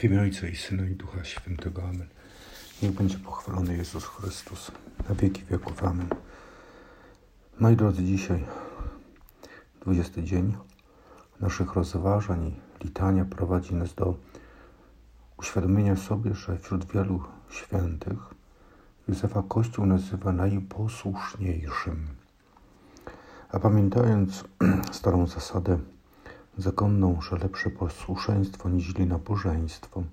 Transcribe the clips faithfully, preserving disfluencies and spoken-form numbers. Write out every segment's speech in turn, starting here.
W imię Ojca i Syna i Ducha Świętego. Amen. Niech będzie pochwalony Jezus Chrystus na wieki wieków. Amen. Moi drodzy, dzisiaj dwudziesty dzień naszych rozważań i litania prowadzi nas do uświadomienia sobie, że wśród wielu świętych Józefa Kościół nazywa najposłuszniejszym. A pamiętając starą zasadę zakonną, że lepsze posłuszeństwo niźli nabożeństwo,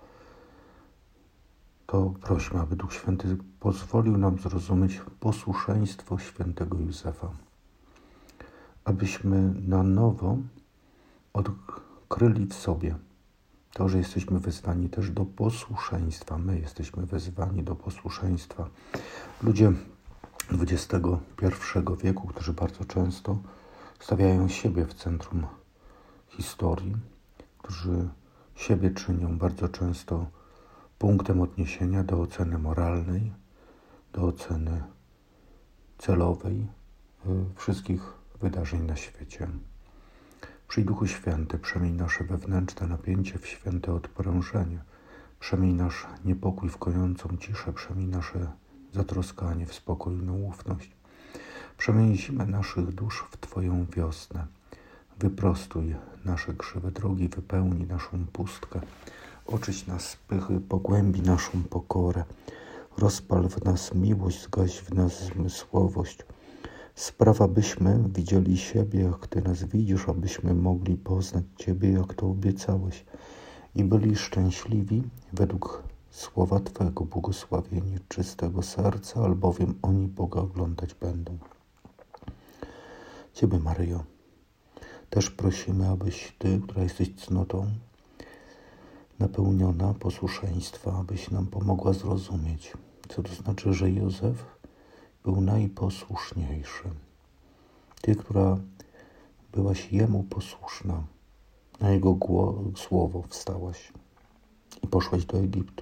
to prośmy, aby Duch Święty pozwolił nam zrozumieć posłuszeństwo świętego Józefa, abyśmy na nowo odkryli w sobie to, że jesteśmy wezwani też do posłuszeństwa. My jesteśmy wezwani do posłuszeństwa. Ludzie dwudziestego pierwszego wieku, którzy bardzo często stawiają siebie w centrum historii, którzy siebie czynią bardzo często punktem odniesienia do oceny moralnej, do oceny celowej wszystkich wydarzeń na świecie. Przyjdź Duchu Święty, przemień nasze wewnętrzne napięcie w święte odprężenie, przemień nasz niepokój w kojącą ciszę, przemień nasze zatroskanie w spokojną ufność, przemień zimę naszych dusz w Twoją wiosnę. Wyprostuj nasze krzywe drogi, wypełnij naszą pustkę, oczyść nas z pychy, pogłębi naszą pokorę, rozpal w nas miłość, zgaś w nas zmysłowość. Spraw, abyśmy widzieli siebie, jak Ty nas widzisz, abyśmy mogli poznać Ciebie, jak to obiecałeś i byli szczęśliwi według słowa Twego, błogosławieni czystego serca, albowiem oni Boga oglądać będą. Ciebie, Maryjo, też prosimy, abyś Ty, która jesteś cnotą napełniona posłuszeństwa, abyś nam pomogła zrozumieć, co to znaczy, że Józef był najposłuszniejszy. Ty, która byłaś Jemu posłuszna, na Jego gło- słowo wstałaś i poszłaś do Egiptu.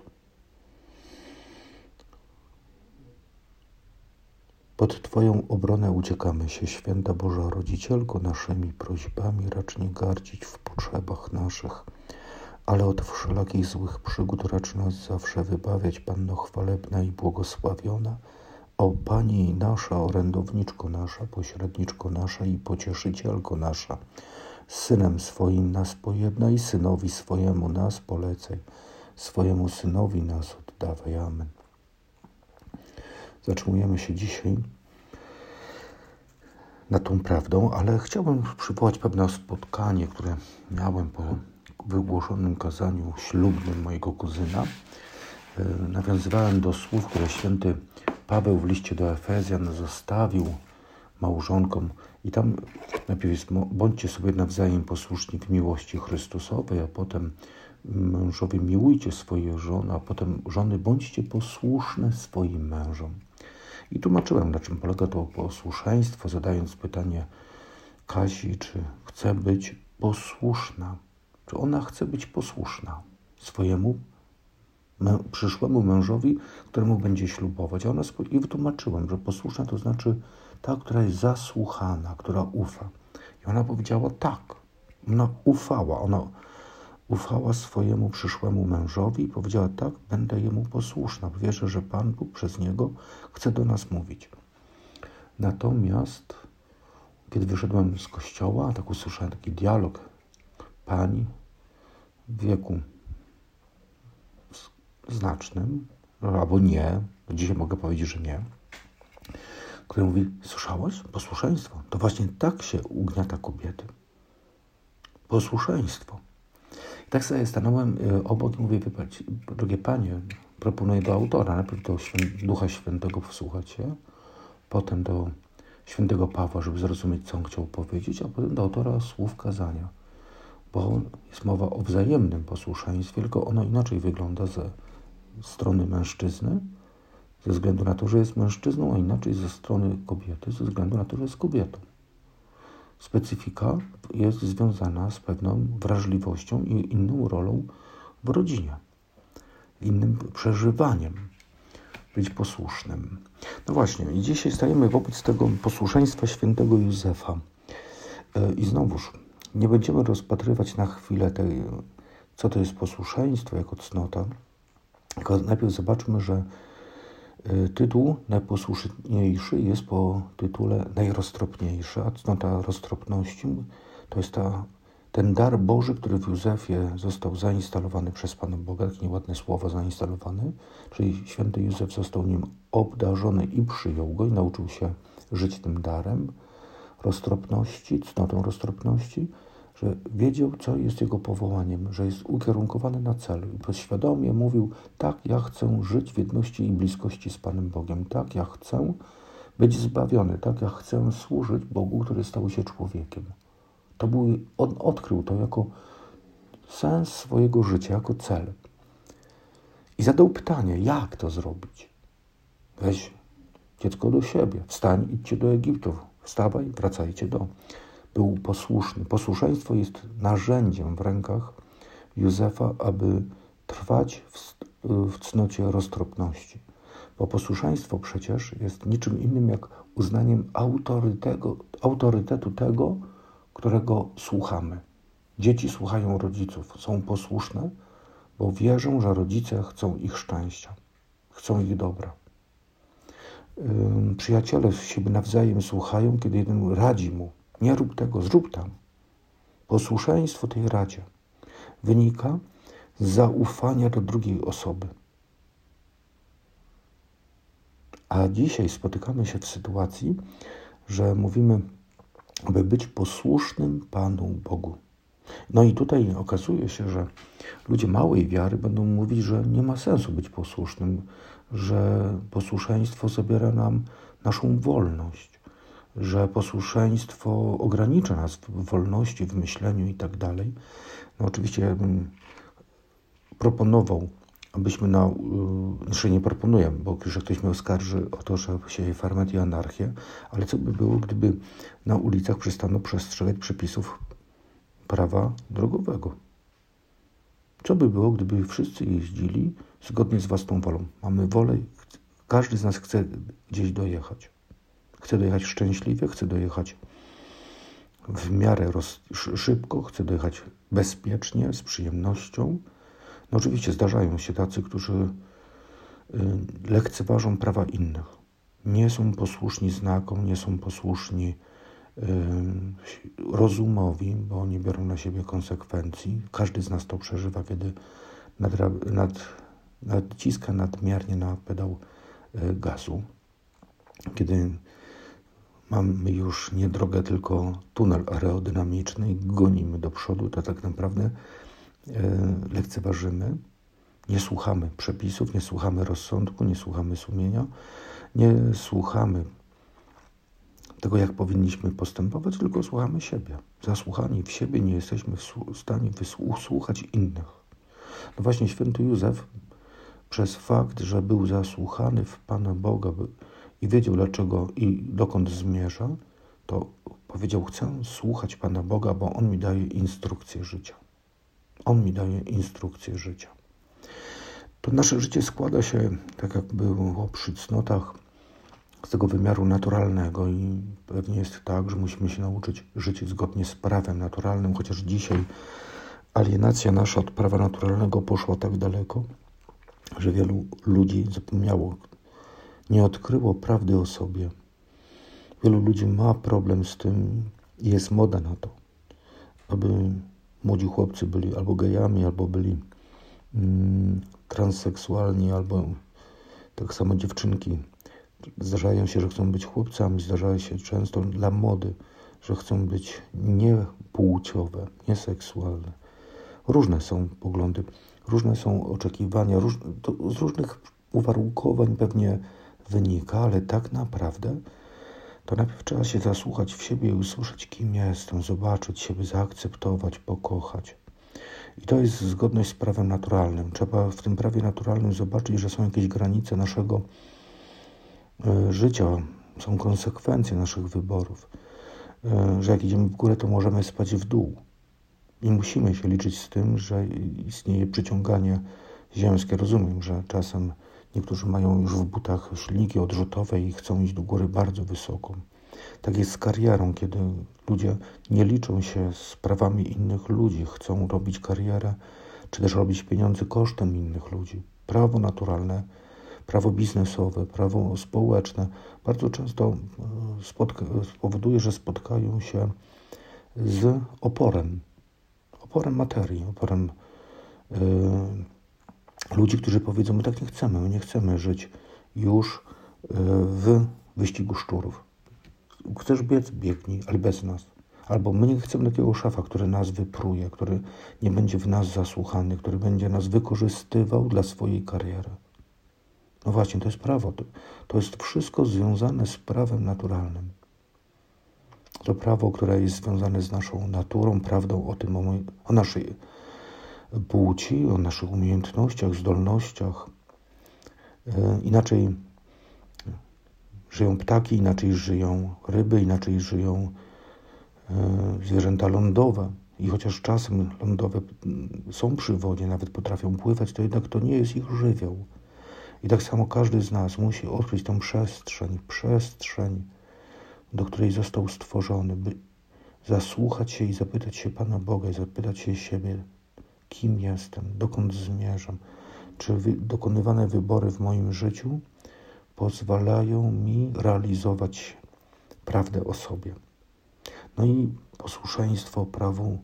Pod Twoją obronę uciekamy się, Święta Boża Rodzicielko, naszymi prośbami racz nie gardzić w potrzebach naszych, ale od wszelakich złych przygód racz nas zawsze wybawiać, Panno chwalebna i błogosławiona, o Pani nasza, orędowniczko nasza, pośredniczko nasza i pocieszycielko nasza, z Synem swoim nas pojednaj, Synowi swojemu nas polecaj, swojemu Synowi nas oddawaj. Amen. Zatrzymujemy się dzisiaj nad tą prawdą, ale chciałbym przywołać pewne spotkanie, które miałem po wygłoszonym kazaniu ślubnym mojego kuzyna. Nawiązywałem do słów, które święty Paweł w liście do Efezjan zostawił małżonkom i tam najpierw jest: bądźcie sobie nawzajem posłuszni w miłości Chrystusowej, a potem mężowie miłujcie swoje żony, a potem żony bądźcie posłuszne swoim mężom. I tłumaczyłem, na czym polega to posłuszeństwo, zadając pytanie Kasi, czy chce być posłuszna, czy ona chce być posłuszna swojemu mę- przyszłemu mężowi, któremu będzie ślubować. A ona spo- I wytłumaczyłem, że posłuszna to znaczy ta, która jest zasłuchana, która ufa. I ona powiedziała tak, ona ufała, ona ufała swojemu przyszłemu mężowi i powiedziała tak, będę jemu posłuszna. Wierzę, że Pan Bóg przez niego chce do nas mówić. Natomiast kiedy wyszedłem z kościoła, tak usłyszałem taki dialog pani w wieku znacznym, albo nie, dzisiaj mogę powiedzieć, że nie, która mówi: słyszałaś? Posłuszeństwo. To właśnie tak się ugniata kobiety. Posłuszeństwo. I tak sobie stanąłem obok i mówię: wybrać, drogie panie, proponuję do autora, najpierw do Świę- Ducha Świętego posłuchać się, potem do świętego Pawła, żeby zrozumieć, co on chciał powiedzieć, a potem do autora słów kazania. Bo jest mowa o wzajemnym posłuszeństwie, tylko ono inaczej wygląda ze strony mężczyzny, ze względu na to, że jest mężczyzną, a inaczej ze strony kobiety, ze względu na to, że jest kobietą. Specyfika jest związana z pewną wrażliwością i inną rolą w rodzinie, innym przeżywaniem, być posłusznym. No właśnie, i dzisiaj stajemy wobec tego posłuszeństwa świętego Józefa. I znowuż nie będziemy rozpatrywać na chwilę tej, co to jest posłuszeństwo jako cnota, tylko najpierw zobaczmy, że tytuł najposłuszniejszy jest po tytule najroztropniejszy, a cnota roztropności to jest ta, ten dar Boży, który w Józefie został zainstalowany przez Pana Boga, takie nieładne słowo zainstalowany, czyli święty Józef został nim obdarzony i przyjął go i nauczył się żyć tym darem roztropności, cnotą roztropności, że wiedział, co jest jego powołaniem, że jest ukierunkowany na cel i podświadomie mówił, tak, ja chcę żyć w jedności i bliskości z Panem Bogiem, tak, ja chcę być zbawiony, tak, ja chcę służyć Bogu, który stał się człowiekiem. To był, on odkrył to jako sens swojego życia, jako cel. I zadał pytanie, jak to zrobić? Weź dziecko do siebie, wstań, idźcie do Egiptu, wstawaj, wracajcie do... Był posłuszny. Posłuszeństwo jest narzędziem w rękach Józefa, aby trwać w, w cnocie roztropności. Bo posłuszeństwo przecież jest niczym innym jak uznaniem autorytetu, autorytetu tego, którego słuchamy. Dzieci słuchają rodziców, są posłuszne, bo wierzą, że rodzice chcą ich szczęścia, chcą ich dobra. Yy, przyjaciele siebie nawzajem słuchają, kiedy jeden radzi mu. Nie rób tego, zrób tam. Posłuszeństwo tej radzie wynika z zaufania do drugiej osoby. A dzisiaj spotykamy się w sytuacji, że mówimy, aby być posłusznym Panu Bogu. No i tutaj okazuje się, że ludzie małej wiary będą mówić, że nie ma sensu być posłusznym, że posłuszeństwo zabiera nam naszą wolność, że posłuszeństwo ogranicza nas w wolności, w myśleniu i tak dalej. No oczywiście ja bym proponował, abyśmy na... Znaczy nie proponuję, bo że ktoś mnie oskarży o to, że sieje ferment i anarchię, ale co by było, gdyby na ulicach przestano przestrzegać przepisów prawa drogowego? Co by było, gdyby wszyscy jeździli zgodnie z własną wolą? Mamy wolę, każdy z nas chce gdzieś dojechać. Chce dojechać szczęśliwie, chce dojechać w miarę roz, szybko, chce dojechać bezpiecznie, z przyjemnością. No oczywiście zdarzają się tacy, którzy y, lekceważą prawa innych. Nie są posłuszni znakom, nie są posłuszni y, rozumowi, bo nie biorą na siebie konsekwencji. Każdy z nas to przeżywa, kiedy nadra- nad, nadciska nadmiernie na pedał y, gazu. Kiedy mamy już nie drogę, tylko tunel aerodynamiczny i gonimy do przodu, to tak naprawdę e, lekceważymy, nie słuchamy przepisów, nie słuchamy rozsądku, nie słuchamy sumienia, nie słuchamy tego, jak powinniśmy postępować, tylko słuchamy siebie. Zasłuchani w siebie nie jesteśmy w stanie wysłuchać innych. No właśnie święty Józef przez fakt, że był zasłuchany w Pana Boga, i wiedział dlaczego i dokąd zmierza, to powiedział, chcę słuchać Pana Boga, bo On mi daje instrukcję życia. On mi daje instrukcję życia. To nasze życie składa się, tak jak było przy cnotach, z tego wymiaru naturalnego i pewnie jest tak, że musimy się nauczyć żyć zgodnie z prawem naturalnym, chociaż dzisiaj alienacja nasza od prawa naturalnego poszła tak daleko, że wielu ludzi zapomniało, nie odkryło prawdy o sobie. Wielu ludzi ma problem z tym i jest moda na to, aby młodzi chłopcy byli albo gejami, albo byli mm, transseksualni, albo tak samo dziewczynki. Zdarzają się, że chcą być chłopcami, zdarzają się często dla mody, że chcą być niepłciowe, nieseksualne. Różne są poglądy, różne są oczekiwania, róż, to z różnych uwarunkowań pewnie wynika, ale tak naprawdę to najpierw trzeba się zasłuchać w siebie i usłyszeć, kim jestem, zobaczyć siebie, zaakceptować, pokochać. I to jest zgodność z prawem naturalnym. Trzeba w tym prawie naturalnym zobaczyć, że są jakieś granice naszego y, życia, są konsekwencje naszych wyborów, y, że jak idziemy w górę, to możemy spać w dół. I musimy się liczyć z tym, że istnieje przyciąganie ziemskie. Rozumiem, że czasem niektórzy mają już w butach silniki odrzutowe i chcą iść do góry bardzo wysoko. Tak jest z karierą, kiedy ludzie nie liczą się z prawami innych ludzi, chcą robić karierę czy też robić pieniądze kosztem innych ludzi. Prawo naturalne, prawo biznesowe, prawo społeczne bardzo często spotka- spowoduje, że spotkają się z oporem, oporem materii, oporem yy, ludzi, którzy powiedzą, my tak nie chcemy, my nie chcemy żyć już yy, w wyścigu szczurów. Chcesz biec, biegnij, ale bez nas. Albo my nie chcemy takiego szefa, który nas wypruje, który nie będzie w nas zasłuchany, który będzie nas wykorzystywał dla swojej kariery. No właśnie, to jest prawo. To, to jest wszystko związane z prawem naturalnym. To prawo, które jest związane z naszą naturą, prawdą o tym, o, moj, o naszej płci, o naszych umiejętnościach, zdolnościach. E, inaczej żyją ptaki, inaczej żyją ryby, inaczej żyją e, zwierzęta lądowe. I chociaż czasem lądowe są przy wodzie, nawet potrafią pływać, to jednak to nie jest ich żywioł. I tak samo każdy z nas musi odkryć tę przestrzeń, przestrzeń, do której został stworzony, by zasłuchać się i zapytać się Pana Boga i zapytać się siebie, kim jestem, dokąd zmierzam, czy wy, dokonywane wybory w moim życiu pozwalają mi realizować prawdę o sobie. No i posłuszeństwo prawu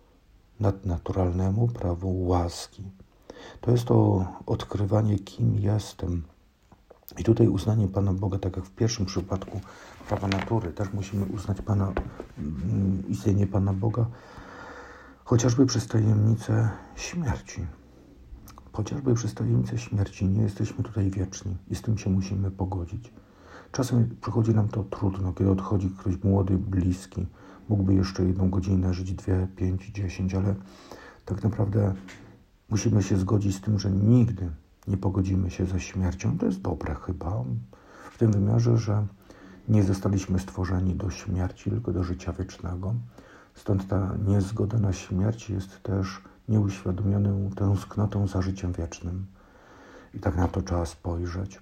nadnaturalnemu, prawu łaski. To jest to odkrywanie, kim jestem. I tutaj uznanie Pana Boga, tak jak w pierwszym przypadku prawa natury, też musimy uznać Pana, istnienie Pana Boga, chociażby przez tajemnicę śmierci. Chociażby przez tajemnicę śmierci nie jesteśmy tutaj wieczni i z tym się musimy pogodzić. Czasem przychodzi nam to trudno, kiedy odchodzi ktoś młody, bliski. Mógłby jeszcze jedną godzinę żyć, dwie, pięć, dziesięć, ale tak naprawdę musimy się zgodzić z tym, że nigdy nie pogodzimy się ze śmiercią. To jest dobre chyba, w tym wymiarze, że nie zostaliśmy stworzeni do śmierci, tylko do życia wiecznego. Stąd ta niezgoda na śmierć jest też nieuświadomioną tęsknotą za życiem wiecznym. I tak na to trzeba spojrzeć.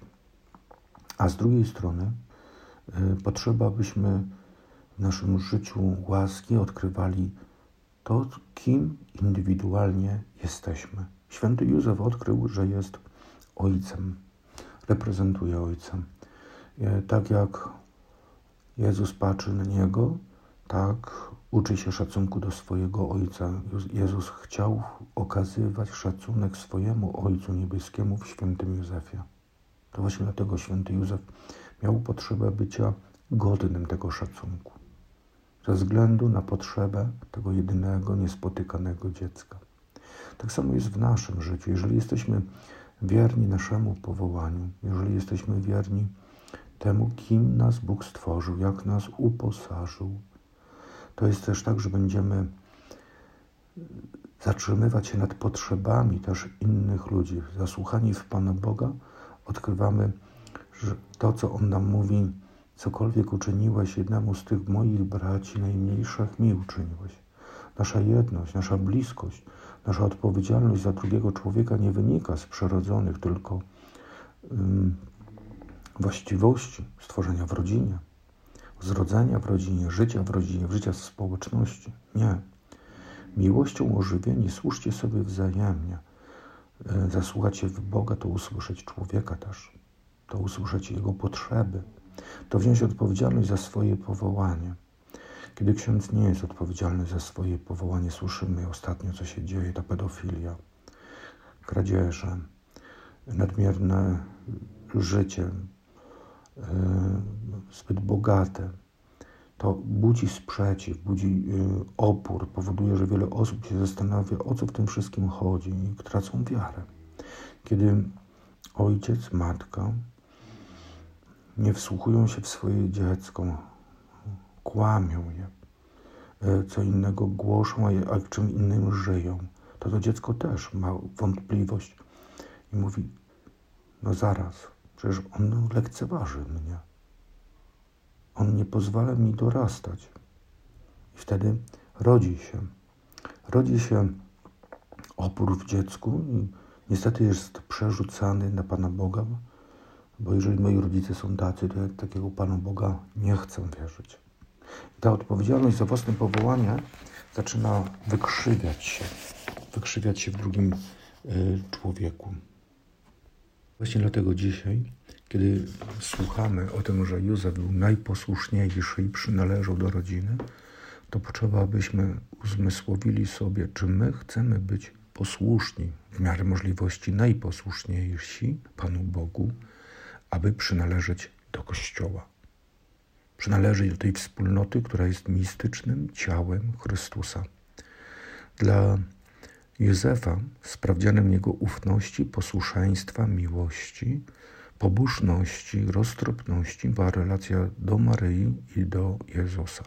A z drugiej strony y, potrzeba, byśmy w naszym życiu łaski odkrywali to, kim indywidualnie jesteśmy. Święty Józef odkrył, że jest ojcem, reprezentuje ojca. Tak jak Jezus patrzy na niego, tak uczy się szacunku do swojego ojca. Jezus chciał okazywać szacunek swojemu Ojcu Niebieskiemu w świętym Józefie. To właśnie dlatego święty Józef miał potrzebę bycia godnym tego szacunku. Ze względu na potrzebę tego jedynego, niespotykanego dziecka. Tak samo jest w naszym życiu. Jeżeli jesteśmy wierni naszemu powołaniu, jeżeli jesteśmy wierni temu, kim nas Bóg stworzył, jak nas uposażył, to jest też tak, że będziemy zatrzymywać się nad potrzebami też innych ludzi. Zasłuchani w Pana Boga odkrywamy, że to, co On nam mówi, cokolwiek uczyniłeś jednemu z tych moich braci najmniejszych, mi uczyniłeś. Nasza jedność, nasza bliskość, nasza odpowiedzialność za drugiego człowieka nie wynika z przyrodzonych tylko um, właściwości stworzenia w rodzinie, zrodzenia w rodzinie, życia w rodzinie, życia w społeczności. Nie. Miłością ożywieni służcie sobie wzajemnie. Zasłuchać się w Boga to usłyszeć człowieka też, to usłyszeć jego potrzeby, to wziąć odpowiedzialność za swoje powołanie. Kiedy ksiądz nie jest odpowiedzialny za swoje powołanie, słyszymy ostatnio, co się dzieje, ta pedofilia, kradzieże, nadmierne życie, yy, zbyt bogate. To budzi sprzeciw, budzi yy, opór, powoduje, że wiele osób się zastanawia, o co w tym wszystkim chodzi i tracą wiarę. Kiedy ojciec, matka nie wsłuchują się w swoje dziecko, kłamią je, co innego głoszą, a czym innym żyją, to to dziecko też ma wątpliwość i mówi, no zaraz, przecież on lekceważy mnie. On nie pozwala mi dorastać. I wtedy rodzi się. Rodzi się opór w dziecku i niestety jest przerzucany na Pana Boga, bo jeżeli moi rodzice są tacy, to ja takiego Pana Boga nie chcę wierzyć. I ta odpowiedzialność za własne powołanie zaczyna wykrzywiać się. wykrzywiać się w drugim y, człowieku. Właśnie dlatego dzisiaj, kiedy słuchamy o tym, że Józef był najposłuszniejszy i przynależał do rodziny, to potrzeba, abyśmy uzmysłowili sobie, czy my chcemy być posłuszni, w miarę możliwości najposłuszniejsi Panu Bogu, aby przynależeć do Kościoła. Przynależeć do tej wspólnoty, która jest mistycznym ciałem Chrystusa. Dla Józefa sprawdzianem jego ufności, posłuszeństwa, miłości, pobożności, roztropności była relacja do Maryi i do Jezusa.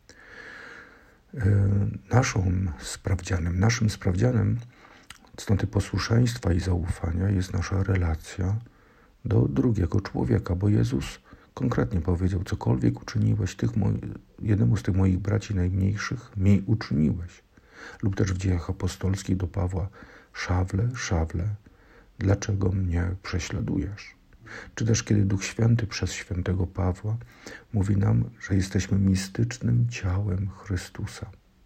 Naszym sprawdzianem, naszym sprawdzianem cnoty posłuszeństwa i zaufania jest nasza relacja do drugiego człowieka, bo Jezus konkretnie powiedział, cokolwiek uczyniłeś tych moi, jednemu z tych moich braci najmniejszych, mi uczyniłeś. Lub też w Dziejach Apostolskich do Pawła, Szawle, Szawle, dlaczego mnie prześladujesz? Czy też kiedy Duch Święty przez świętego Pawła mówi nam, że jesteśmy mistycznym ciałem Chrystusa.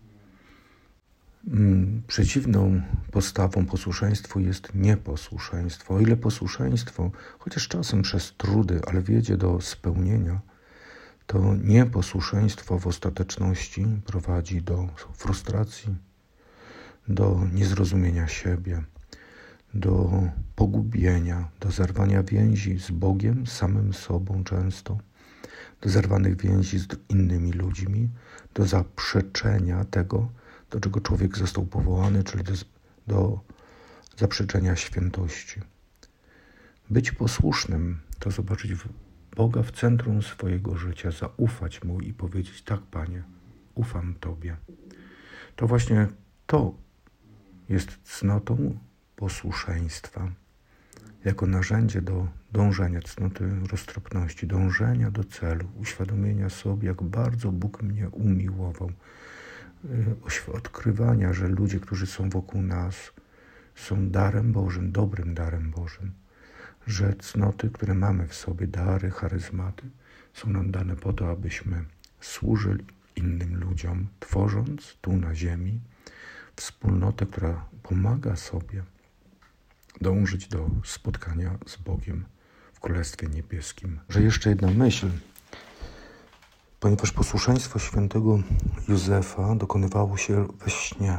Przeciwną postawą posłuszeństwu jest nieposłuszeństwo. O ile posłuszeństwo, chociaż czasem przez trudy, ale wiedzie do spełnienia, to nieposłuszeństwo w ostateczności prowadzi do frustracji, do niezrozumienia siebie, do pogubienia, do zerwania więzi z Bogiem, samym sobą często, do zerwanych więzi z innymi ludźmi, do zaprzeczenia tego, do czego człowiek został powołany, czyli do, do zaprzeczenia świętości. Być posłusznym to zobaczyć Boga w centrum swojego życia, zaufać Mu i powiedzieć, tak Panie, ufam Tobie. To właśnie to jest cnotą posłuszeństwa, jako narzędzie do dążenia, cnoty roztropności, dążenia do celu, uświadomienia sobie, jak bardzo Bóg mnie umiłował, odkrywania, że ludzie, którzy są wokół nas, są darem Bożym, dobrym darem Bożym, że cnoty, które mamy w sobie, dary, charyzmaty, są nam dane po to, abyśmy służyli innym ludziom, tworząc tu na ziemi wspólnotę, która pomaga sobie dążyć do spotkania z Bogiem w Królestwie Niebieskim. Że jeszcze jedna myśl, ponieważ posłuszeństwo świętego Józefa dokonywało się we śnie.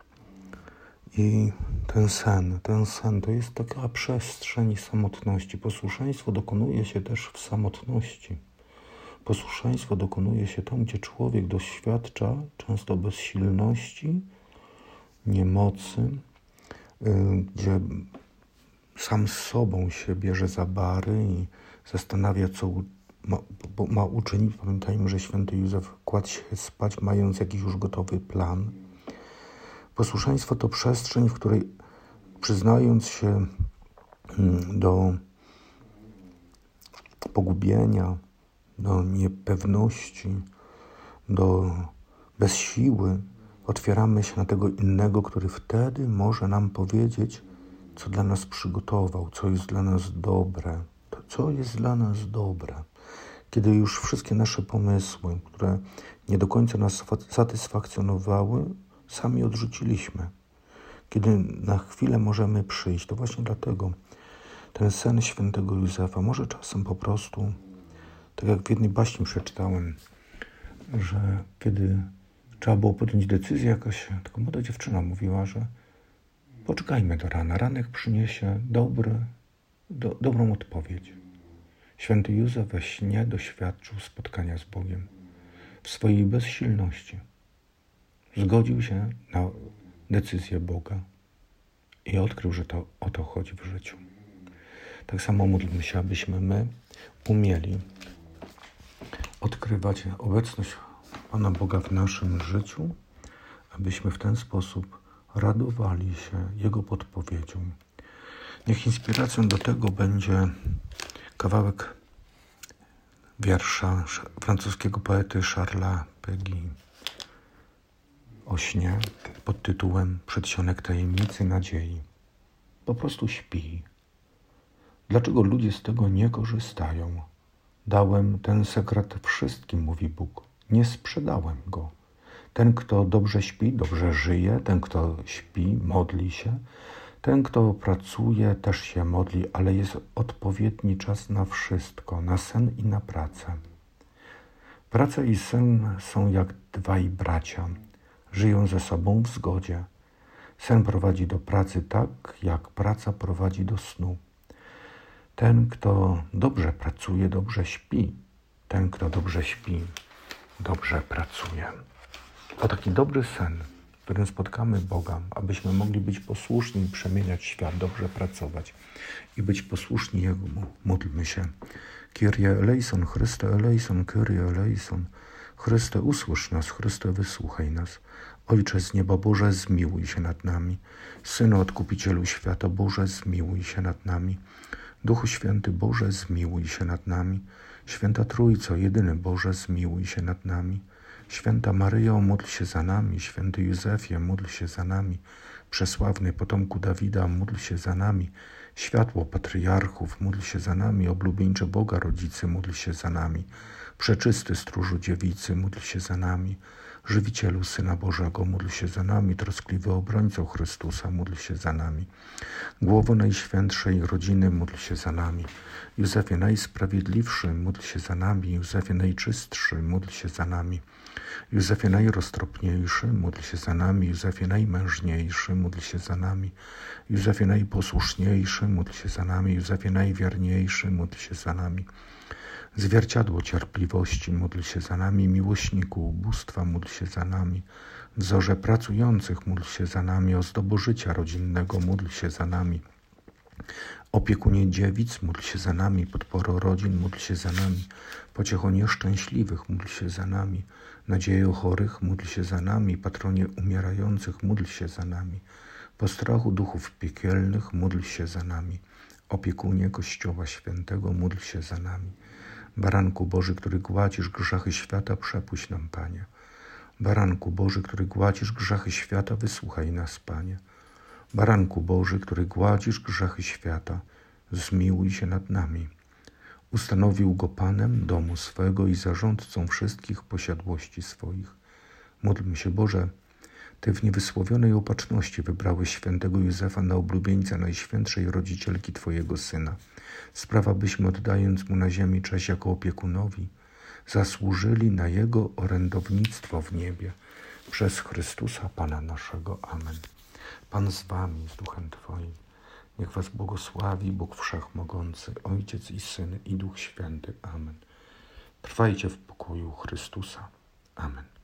I ten sen, ten sen to jest taka przestrzeń samotności. Posłuszeństwo dokonuje się też w samotności. Posłuszeństwo dokonuje się tam, gdzie człowiek doświadcza często bezsilności, niemocy, gdzie sam z sobą się bierze za bary i zastanawia, co ma, ma uczynić. Pamiętajmy, że święty Józef kładł się spać, mając jakiś już gotowy plan. Posłuszeństwo to przestrzeń, w której przyznając się do pogubienia, do niepewności, do bezsiły, otwieramy się na tego innego, który wtedy może nam powiedzieć, co dla nas przygotował, co jest dla nas dobre. To, co jest dla nas dobre. Kiedy już wszystkie nasze pomysły, które nie do końca nas satysfakcjonowały, sami odrzuciliśmy. Kiedy na chwilę możemy przyjść, to właśnie dlatego ten sen świętego Józefa może czasem po prostu, tak jak w jednej baśni przeczytałem, że kiedy trzeba było podjąć decyzję, jakaś taka młoda dziewczyna mówiła, że poczekajmy do rana, ranek przyniesie dobry, do, dobrą odpowiedź. Święty Józef we śnie doświadczył spotkania z Bogiem w swojej bezsilności. Zgodził się na decyzję Boga i odkrył, że to o to chodzi w życiu. Tak samo módlmy się, abyśmy my umieli odkrywać obecność Pana Boga w naszym życiu, abyśmy w ten sposób radowali się Jego podpowiedzią. Niech inspiracją do tego będzie kawałek wiersza francuskiego poety Charlesa Péguy o śnie pod tytułem Przedsionek tajemnicy nadziei. Po prostu śpi. Dlaczego ludzie z tego nie korzystają? Dałem ten sekret wszystkim, mówi Bóg. Nie sprzedałem go. Ten, kto dobrze śpi, dobrze żyje. Ten, kto śpi, modli się. Ten, kto pracuje, też się modli, ale jest odpowiedni czas na wszystko, na sen i na pracę. Praca i sen są jak dwaj bracia. Żyją ze sobą w zgodzie. Sen prowadzi do pracy tak, jak praca prowadzi do snu. Ten, kto dobrze pracuje, dobrze śpi. Ten, kto dobrze śpi, dobrze pracuje. O taki dobry sen, w którym spotkamy Boga, abyśmy mogli być posłuszni i przemieniać świat, dobrze pracować i być posłuszni Jemu. Módlmy się. Kyrie eleison, Chryste eleison, Kyrie eleison. Chryste, usłysz nas, Chryste, wysłuchaj nas. Ojcze z nieba, Boże, zmiłuj się nad nami. Synu Odkupicielu świata, Boże, zmiłuj się nad nami. Duchu Święty, Boże, zmiłuj się nad nami. Święta Trójco, jedyny Boże, zmiłuj się nad nami. Święta Maryjo, módl się za nami. Święty Józefie, módl się za nami. Przesławny potomku Dawida, módl się za nami. Światło patriarchów, módl się za nami. Oblubieńcze Boga Rodzicy, módl się za nami. Przeczysty stróżu dziewicy, módl się za nami. Żywicielu Syna Bożego, módl się za nami. Troskliwy obrońco Chrystusa, módl się za nami. Głowo Najświętszej Rodziny, módl się za nami. Józefie Najsprawiedliwszy, módl się za nami. Józefie Najczystszy, módl się za nami. Józefie Najroztropniejszy, módl się za nami. Józefie Najmężniejszy, módl się za nami. Józefie Najposłuszniejszy, módl się za nami. Józefie Najwierniejszy, módl się za nami. Zwierciadło cierpliwości, módl się za nami. Miłośniku ubóstwa, módl się za nami. Wzorze pracujących, módl się za nami. Ozdobo życia rodzinnego, módl się za nami. Opiekunie dziewic, módl się za nami. Podporo rodzin, módl się za nami. Pociecho nieszczęśliwych, módl się za nami. Nadziejo chorych, módl się za nami. Patronie umierających, módl się za nami. Postrachu duchów piekielnych, módl się za nami. Opiekunie Kościoła Świętego, módl się za nami. Baranku Boży, który gładzisz grzechy świata, przepuść nam, Panie. Baranku Boży, który gładzisz grzechy świata, wysłuchaj nas, Panie. Baranku Boży, który gładzisz grzechy świata, zmiłuj się nad nami. Ustanowił go Panem domu swego i zarządcą wszystkich posiadłości swoich. Módlmy się, Boże, Ty w niewysłowionej opatrzności wybrałeś świętego Józefa na oblubieńca Najświętszej Rodzicielki Twojego Syna. Sprawa, byśmy oddając Mu na ziemi cześć jako opiekunowi, zasłużyli na Jego orędownictwo w niebie. Przez Chrystusa Pana naszego. Amen. Pan z Wami, z Duchem Twoim. Niech Was błogosławi Bóg Wszechmogący, Ojciec i Syn i Duch Święty. Amen. Trwajcie w pokoju Chrystusa. Amen.